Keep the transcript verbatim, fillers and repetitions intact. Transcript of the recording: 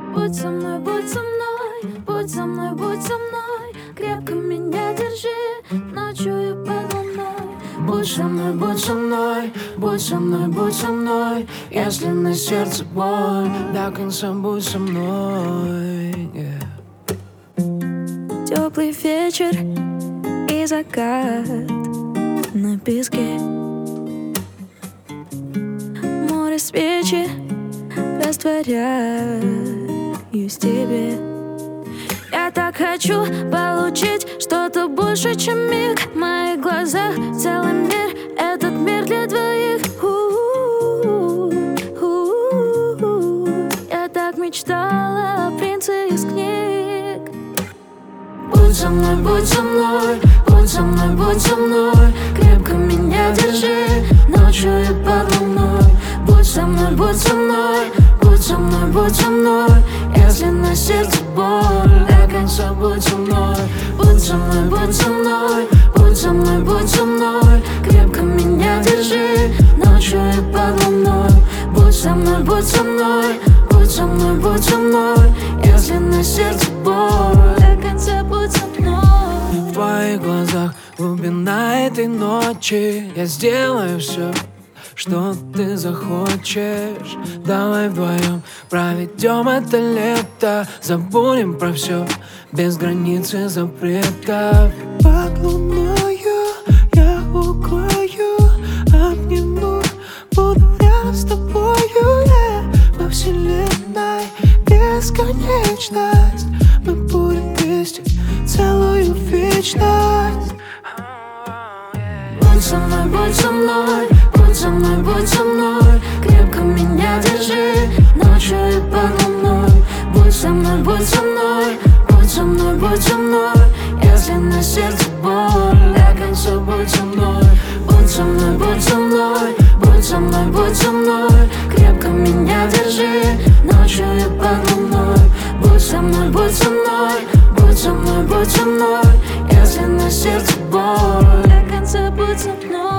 Будь со мной, будь со мной, будь со мной, будь со мной, крепко меня держи ночью и под луной. Будь со мной, будь со мной, будь со мной, будь со мной, если на сердце боль, до конца будь со мной, yeah. Теплый вечер и закат на песке, море свечи растворяюсь в тебе. Я так хочу получить что-то больше, чем миг. В моих глазах целый мир, этот мир для двоих. У-у-у-у-у. Я так мечтала о принце из книг. Будь со мной, будь со мной, будь со мной, будь со мной, крепко меня держи ночью и под луной. Будь со мной, будь со мной, будь со мной, будь со мной, если на сердце боль, до конца будь со мной. Будь со мной, будь со мной, будь со мной, будь со мной, крепко меня держи ночью и под луной. Будь со мной, будь со мной, будь со мной, будь со мной, если на сердце боль, До конца будь со мной. в твоих глазах глубина этой ночи. Я сделаю все, что ты захочешь. Давай вдвоем проведем это лето, забудем про все, без границы запретов. Под луною я укрою, обниму, буду рядом с тобою, yeah. Во вселенной бесконечность, мы будем вместе целую вечность. Будь со мной, будь со мной, будь со мной, будь со мной, крепко меня держи ночью и под луной. Будь со мной, будь со мной, будь со мной, будь со мной, если на сердце боль, до конца будь со мной. Будь со мной, будь со мной, будь со мной, будь со мной, крепко меня держи ночью и под луной. Будь со мной, будь со мной, будь со мной, будь со мной, если на сердце боль, До конца будь со мной.